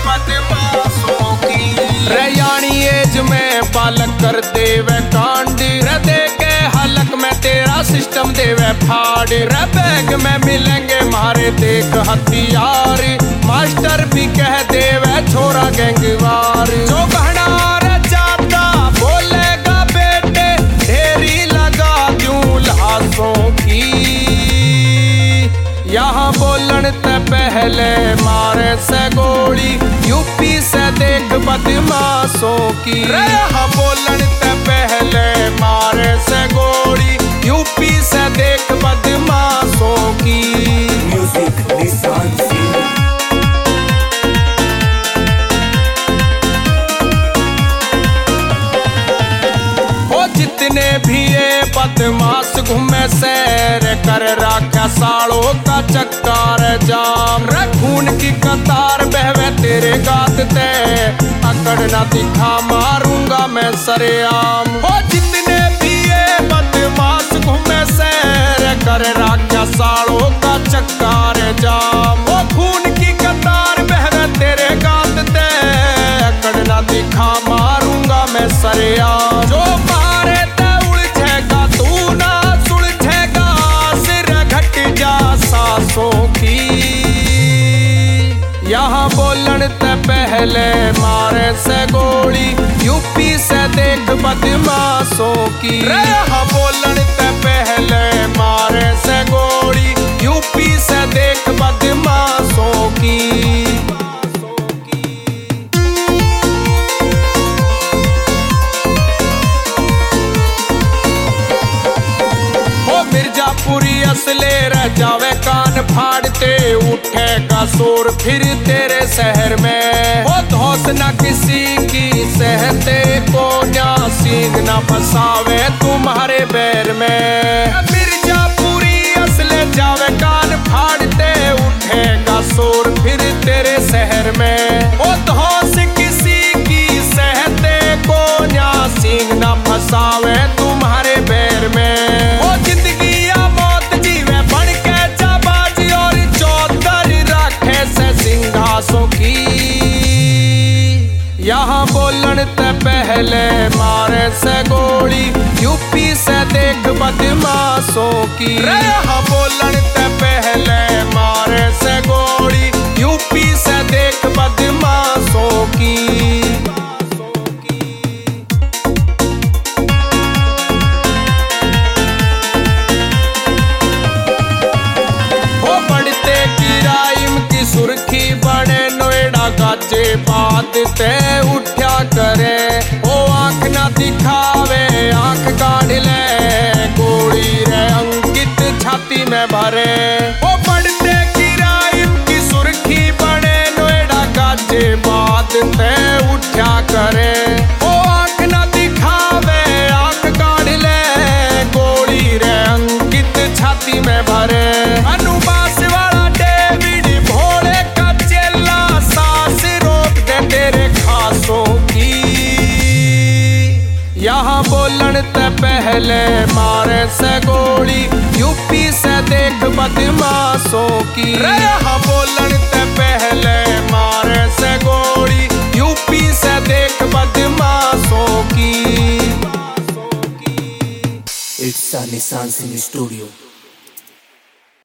बदमाशों की। रयानी एज में बालक कर देवे कांड, दे के हलक में तेरा सिस्टम देवे फाड़। बैग में मिलेंगे मारे देख हथियार, मास्टर भी कह देवे छोरा गैंगवार। जो कहना रचाता बोलेगा बेटे, ढेरी लगा दूं लाशों की। यहाँ बोलन ते पहले मारे से गोली, यूपी से देख बदमाशों की। यहाँ बोलन ते पहले मारे से गोली, यूपी से देख बदमाशों की। म्यूजिक निशान सिंह। ओ जितने भी ये बदमाश घूमे सैर कर, रखा साड़ों का चक्कर जाम। खून की कतार बहवे तेरे गात ते, अकड़ ना दिखा मारूंगा मैं सरेआम। ओ जितने भी ये बदमाश घूमे सैर कर, रखा साड़ों का चक्कर जाम। ओ खून की कतार बहवे तेरे गात ते, अकड़ ना दिखा मारूंगा मैं सरेआम। जो मारे ते उलझेगा तू ना सुलझेगा, सिर घट जा सांसों की। यहाँ बोलन ते पहले मारे से गोली, यूपी से देख बदमाशों की। यहाँ बोलन ते पहले मारे से गोली, यूपी से देख बदमाशों की। मिर्जापुरी असले रह जावे कान फाड़ते, उठेगा शोर फिर तेरे शहर में। वो धौस न किसी की सहते को, ना सींग न फसावे तुम्हारे बैर में। मिर्जापुरी असले जावे कान फाड़ते, उठेगा शोर फिर तेरे शहर में। वो धौस किसी की सहते को, ना सींग न फसावे तुम्हारे बैर में। की यहाँ बोलन ते पहले मारे से गोली, यूपी से देख बदमाशों की। यहाँ बोलन ते पहले मारे से गोली, यूपी से देख बदमाशों की। सुर्खी बने नोएडा गाजे बात ते उठा करे। ओ आंख ना दिखावे आंख काढ़ ले, गोली रे अंकित छाती में भरे। ओ बढ़ते क्राइम की सुर्खी बने नोएडा गाजे बात ते उठा करे। ओ आंख ना दिखावे आंख काढ़ ले, गोली रे अंकित छाती में भरे। अनुबास वाला यहाँ बोलन ते पहले मारे से गोली, यूपी से देख बदमाशों की। यहाँ बोलन ते पहले मारे से गोली, यूपी से देख बदमाशों की। इट्स निशान सिंह स्टूडियो।